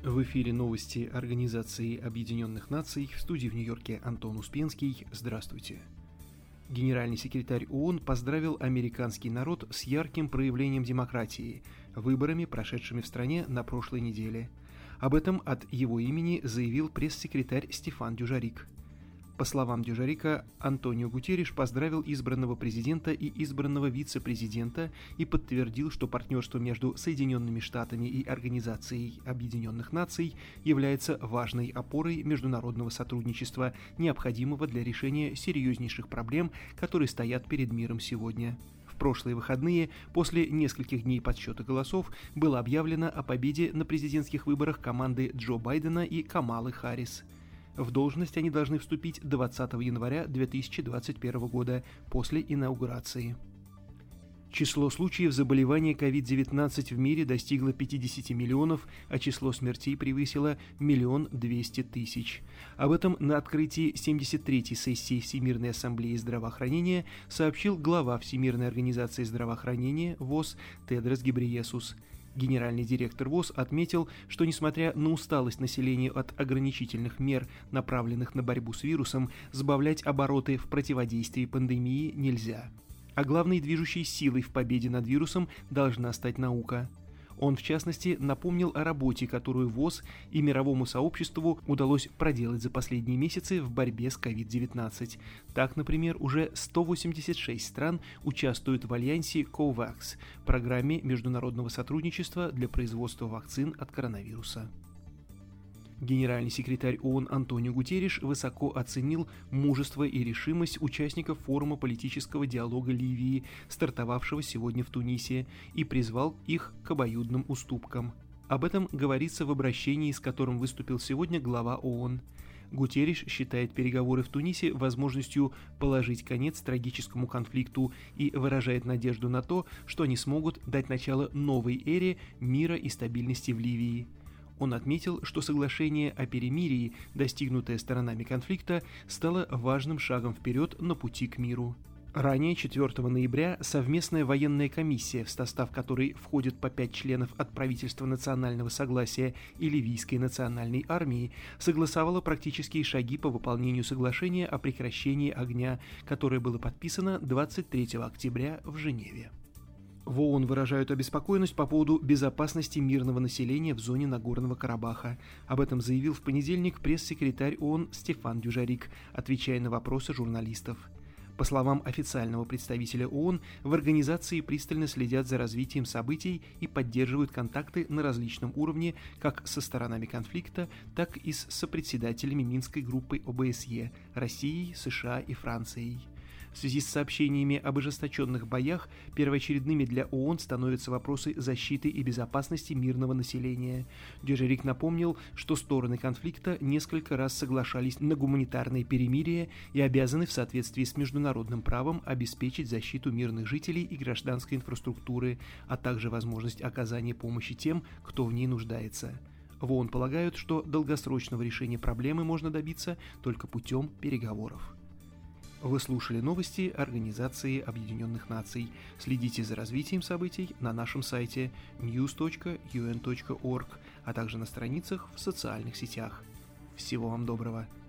В эфире новости Организации Объединенных Наций, в студии в Нью-Йорке Антон Успенский. Здравствуйте. Генеральный секретарь ООН поздравил американский народ с ярким проявлением демократии, выборами, прошедшими в стране на прошлой неделе. Об этом от его имени заявил пресс-секретарь Стефан Дюжарик. По словам Дюжарика, Антонио Гутерриш поздравил избранного президента и избранного вице-президента и подтвердил, что партнерство между Соединенными Штатами и Организацией Объединенных Наций является важной опорой международного сотрудничества, необходимого для решения серьезнейших проблем, которые стоят перед миром сегодня. В прошлые выходные, после нескольких дней подсчета голосов, было объявлено о победе на президентских выборах команды Джо Байдена и Камалы Харрис. В должность они должны вступить 20 января 2021 года после инаугурации. Число случаев заболевания COVID-19 в мире достигло 50 миллионов, а число смертей превысило 1 200 000. Об этом на открытии 73-й сессии Всемирной ассамблеи здравоохранения сообщил глава Всемирной организации здравоохранения ВОЗ Тедрос Гебрейесус. Генеральный директор ВОЗ отметил, что несмотря на усталость населения от ограничительных мер, направленных на борьбу с вирусом, сбавлять обороты в противодействии пандемии нельзя. А главной движущей силой в победе над вирусом должна стать наука. Он, в частности, напомнил о работе, которую ВОЗ и мировому сообществу удалось проделать за последние месяцы в борьбе с COVID-19. Так, например, уже 186 стран участвуют в альянсе COVAX, программе международного сотрудничества для производства вакцин от коронавируса. Генеральный секретарь ООН Антонио Гутерриш высоко оценил мужество и решимость участников форума политического диалога Ливии, стартовавшего сегодня в Тунисе, и призвал их к обоюдным уступкам. Об этом говорится в обращении, с которым выступил сегодня глава ООН. Гутерриш считает переговоры в Тунисе возможностью положить конец трагическому конфликту и выражает надежду на то, что они смогут дать начало новой эре мира и стабильности в Ливии. Он отметил, что соглашение о перемирии, достигнутое сторонами конфликта, стало важным шагом вперед на пути к миру. Ранее, 4 ноября, совместная военная комиссия, в состав которой входят по 5 членов от правительства национального согласия и ливийской национальной армии, согласовала практические шаги по выполнению соглашения о прекращении огня, которое было подписано 23 октября в Женеве. В ООН выражают обеспокоенность по поводу безопасности мирного населения в зоне Нагорного Карабаха. Об этом заявил в понедельник пресс-секретарь ООН Стефан Дюжарик, отвечая на вопросы журналистов. По словам официального представителя ООН, в организации пристально следят за развитием событий и поддерживают контакты на различном уровне как со сторонами конфликта, так и с сопредседателями Минской группы ОБСЕ, Россией, США и Францией. В связи с сообщениями об ожесточенных боях первоочередными для ООН становятся вопросы защиты и безопасности мирного населения. Дюжарик напомнил, что стороны конфликта несколько раз соглашались на гуманитарное перемирие и обязаны в соответствии с международным правом обеспечить защиту мирных жителей и гражданской инфраструктуры, а также возможность оказания помощи тем, кто в ней нуждается. В ООН полагают, что долгосрочного решения проблемы можно добиться только путем переговоров. Вы слушали новости Организации Объединенных Наций. Следите за развитием событий на нашем сайте news.un.org, а также на страницах в социальных сетях. Всего вам доброго!